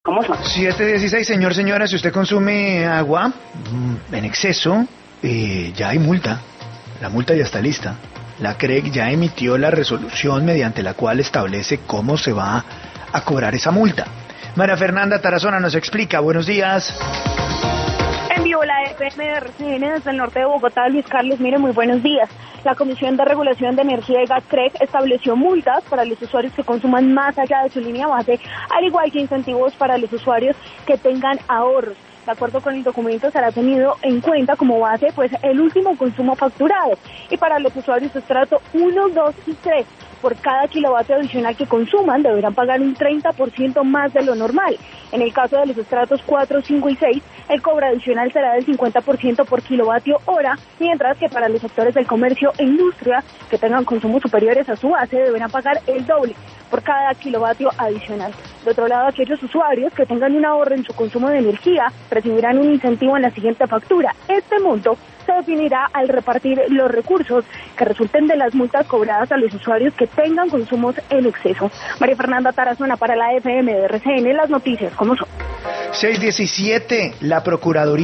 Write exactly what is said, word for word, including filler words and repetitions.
¿Cómo son? siete dieciséis, señor, señora, si usted consume agua mm, en exceso, eh, ya hay multa. La multa ya está lista. La C R E C ya emitió la resolución mediante la cual establece cómo se va a cobrar esa multa. María Fernanda Tarazona nos explica. Buenos días. Envió la F M de R C N desde el norte de Bogotá, Luis Carlos. Mire, muy buenos días. La Comisión de Regulación de Energía y Gas C R E C estableció multas para los usuarios que consuman más allá de su línea base, al igual que incentivos para los usuarios que tengan ahorros. De acuerdo con el documento, será tenido en cuenta como base pues el último consumo facturado, y para los usuarios de estrato uno, dos y tres, por cada kilovatio adicional que consuman deberán pagar un treinta por ciento más de lo normal. En el caso de los estratos cuatro, cinco y seis, el cobro adicional será del cincuenta por ciento por kilovatio hora, mientras que para los sectores del comercio e industria que tengan consumos superiores a su base deberán pagar el doble por cada kilovatio adicional. De otro lado, aquellos usuarios que tengan un ahorro en su consumo de energía recibirán un incentivo en la siguiente factura. Este monto se definirá al repartir los recursos que resulten de las multas cobradas a los usuarios que tengan consumos en exceso. María Fernanda Tarazona para la F M de R C N, las noticias como son. seis diecisiete, la Procuraduría